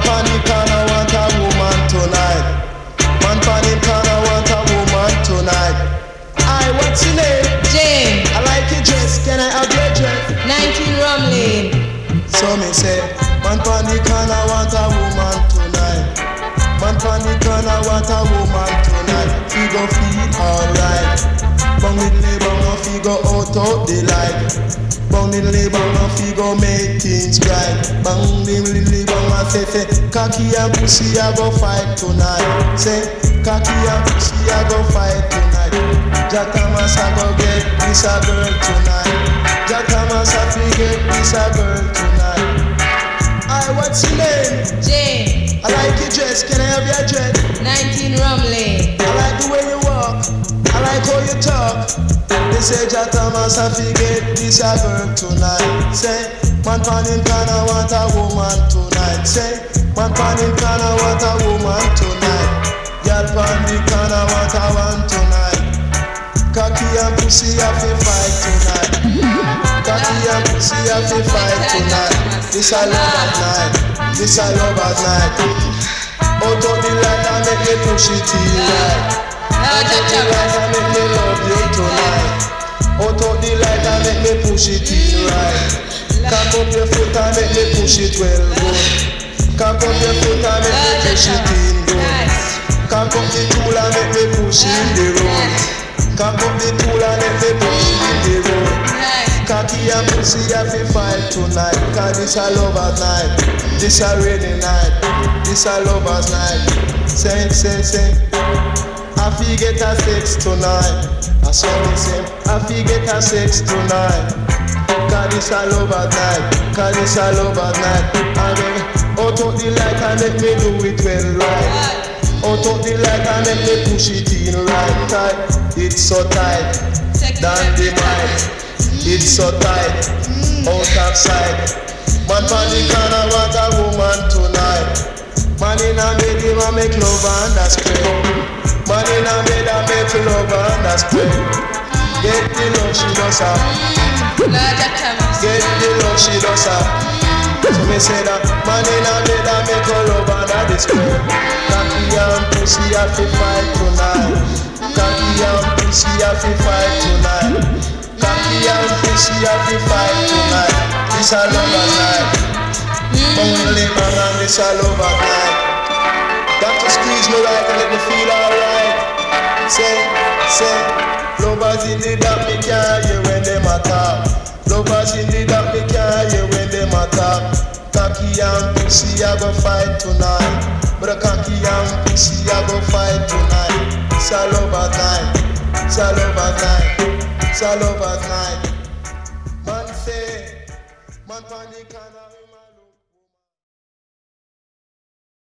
pon the corner want a woman tonight. Man pon the corner want a woman tonight. Aye, what's your name? Jane. I like your dress, can I have your dress? 19 Rum Lane. So me say, man pon the corner want a woman tonight. Man pon the corner want a woman tonight. He go feel alright. Bang diddly bang off, he go out the light. Bang diddly bang off, he go make things right. Bang diddly bang off, say cocky and pussy I go fight tonight. Say cocky and pussy I go fight tonight. Jack Thomas I go get this a girl tonight. Jack Thomas I fi get this a girl tonight. Aye, what's your name? Jane. I like your dress, can I have your dress? 19 Rum Lane. I like the way you walk, I like how you talk. They say Jack Thomas I fi get this a girl tonight. Say, man pon him corner want a woman tonight. Say, man pon him corner want a woman tonight. Girl pon the corner want a one tonight. Cocky and pussy I fi fight tonight. Cocky and pussy I fi fight tonight. This a lover's night, this a lover's night. Out of the light and make me push it in right. Out of the light and make me love you tonight. Out of the light and make me push it in right. Cock up your foot and make me push it well good. Cock up your foot and make me push it in good. Cock up the tool and make me push in the road. Cock up the tool and make me push in the road. Cocky and pussy I fi fight tonight. Cause this a lover's night. This a rainy night. This a lover's night. Say, say, say. I fi get a sex tonight. I saw me say, I fi get a sex tonight. Cause this a lover's night. Cause this a lover's night. And then out of the light and let me do it well right. Out of the light and let me push it in right tight. It's so tight. Dynamite. It's so tight, out of sight. Man pon the corner want a woman tonight. Man in a bed him a make love and a spread. Man in a bed a make love and a spread. Get the love she does have. Get the love she does have. So me say that man in a bed a make love and a spread. Cocky and pussy a fi fight tonight. Cocky and pussy a fi fight tonight. Cocky and pussy a fi fight tonight. This a lover's night. Only man and this a lover's night. Got to squeeze me right and let me feel alright. Say, say, lovers in the dark me can't hear when them attack. Lovers in the dark me can't hear when them attack. Cocky and pussy a go fight tonight. But a cocky and pussy a go fight tonight. It's a lover's night. It's a lover's night. It's a lover's night. Man say, man pon the corner.